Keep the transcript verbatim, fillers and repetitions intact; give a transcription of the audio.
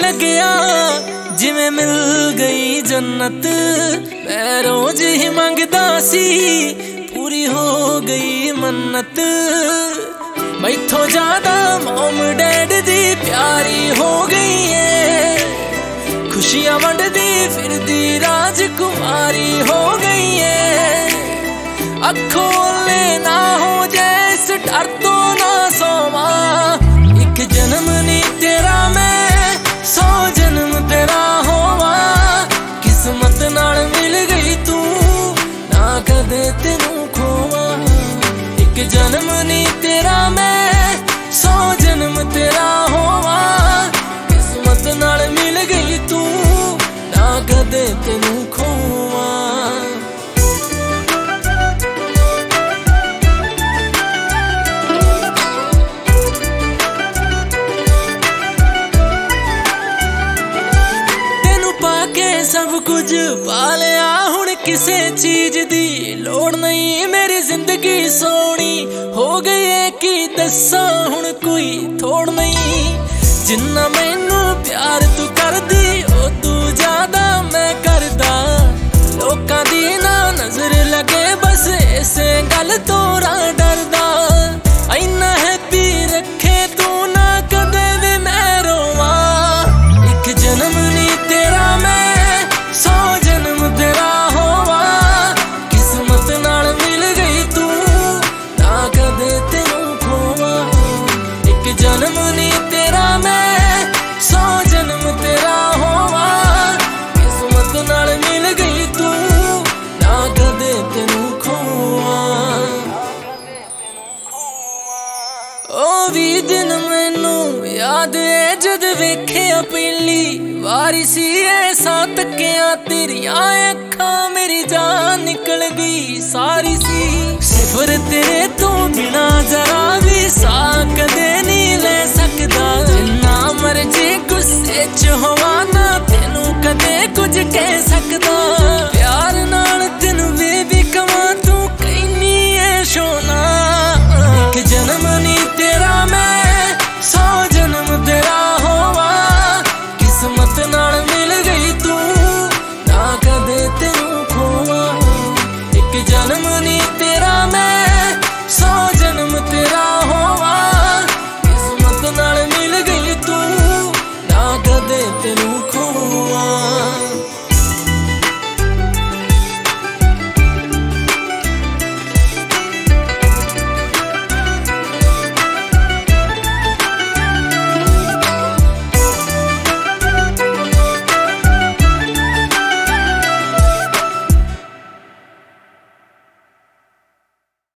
लग्या जिवें मिल गई जन्नत। मैं रोज ही मंगदा सी पूरी हो गई मन्नत। मैथों ज्यादा मॉम डैड दी प्यारी हो गई है। खुशियां वंडदी फिरदी राजकुमारी हो गई है। अखों ले ना हो जैस डर तो ना सोवा। एक जन्म नी तेरा मैं सौ जन्म तेरा होवा। किस्मत नाल मिल गई तू ना कदे तेनू खोवा। एक जन्म नी तेरा मैं सौ जन्म तेरा होवा। किस्मत नाल मिल गई तू ना कदे तेनू खोवा। सब कुछ पा लिया हुण किसे चीज दी लोड़ नहीं। मेरी जिंदगी सोनी हो गई है कि दसा हुण कोई थोड़ नहीं। जिन्ना मैनू प्यार तू कर दी ओ तू ज्यादा मैं करदा। लोकां दी ना नजर लगे बस इसे गल तो डरदा। इन्ना हैप्पी रखे तू ना कदे भी मैं रोवा। एक जन्म नी तेरा मैं सौ जन्म तेरा होवा। किस्मत नाल मिल गई तू ना कदे तेनू खोवा। एक जन्म नी तेरा मैं सौ जन्म तेरा होवा। किस्मत नाल मिल गई तू ना कदे तेनू खोवा। ओ भी दिन मैनू याद है जद वेखिया पहली वारी सी। ऐसा तकिया तेरियां अखां मेरी जान निकल गई सारी सी। सिफर तेरे तो बिना जरा भी सा कदे नहीं ले सकदा। जिन्ना मर्जी गुस्से च होवा ना तेनू कदे कुछ कह